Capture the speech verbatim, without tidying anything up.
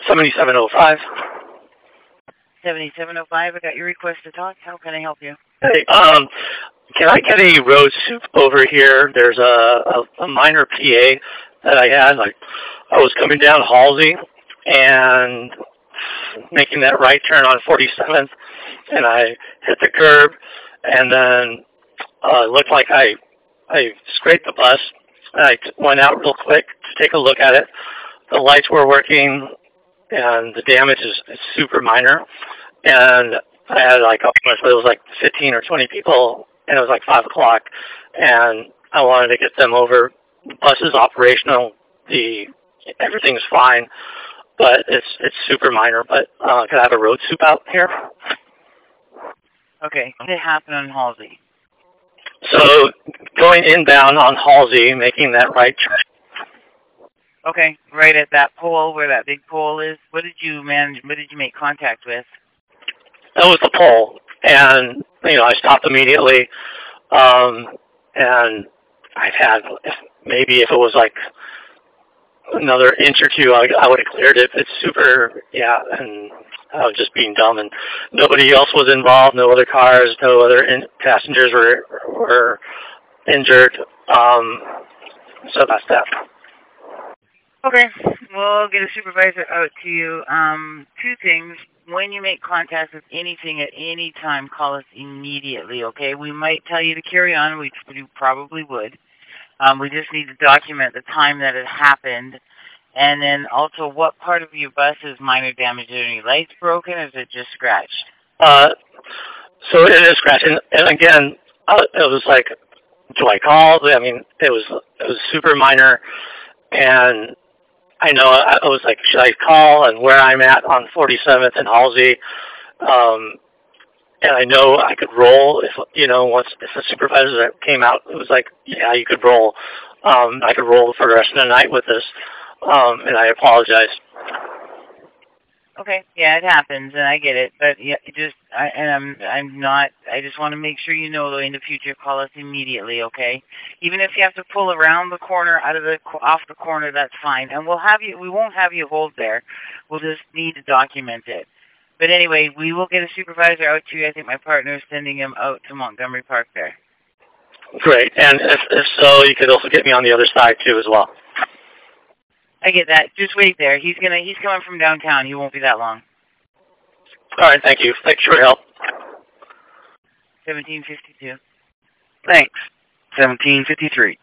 seventy-seven oh five. seventy-seven oh five, I got your request to talk. How can I help you? Hey, um, can I get a road soup over here? There's a, a, a minor P A that I had. Like, I was coming down Halsey and making that right turn on forty-seventh, and I hit the curb, and then uh, it looked like I I scraped the bus. I t- went out real quick to take a look at it. The lights were working, and the damage is, is super minor. And I had like, it was like fifteen or twenty people, and it was like five o'clock, and I wanted to get them over. The bus is operational. The everything's fine, but it's it's super minor. But uh, can I have a road soup out here? Okay, what did happen on Halsey? So going inbound on Halsey, making that right turn. Okay, right at that pole where that big pole is. What did you manage? What did you make contact with? That was the pole, and you know I stopped immediately. Um, and I've had if, maybe if it was like another inch or two, I, I would have cleared it. It's super, yeah, and I was just being dumb, and nobody else was involved. No other cars, no other in, passengers were were injured. Um, so that's that. Okay, we'll get a supervisor out to you. Um, two things. When you make contact with anything at any time, call us immediately, okay? We might tell you to carry on, which we probably would. Um, we just need to document the time that it happened. And then also, what part of your bus is minor damage? Are any lights broken, or is it just scratched? Uh, so it is scratched. And, and again, uh, it was like, do I call? I mean, it was it was super minor. And I know I, I was like, should I call? And where I'm at on forty-seventh and Halsey, um, and I know I could roll if, you know, once if the supervisor that came out, it was like, yeah, you could roll. Um, I could roll for the rest of the night with this, um, and I apologize. Okay, yeah, it happens, and I get it, but yeah, it just, I, and I'm, I'm not, I just want to make sure you know, though, in the future, call us immediately, okay? Even if you have to pull around the corner, out of the, off the corner, that's fine, and we'll have you, we won't have you hold there, we'll just need to document it. But anyway, we will get a supervisor out to you. I think my partner is sending him out to Montgomery Park there. Great, and if, if so, you could also get me on the other side, too, as well. I get that. Just wait there. He's gonna. He's coming from downtown. He won't be that long. All right. Thank you. Thanks for your help. seventeen fifty-two. Thanks. seventeen fifty-three.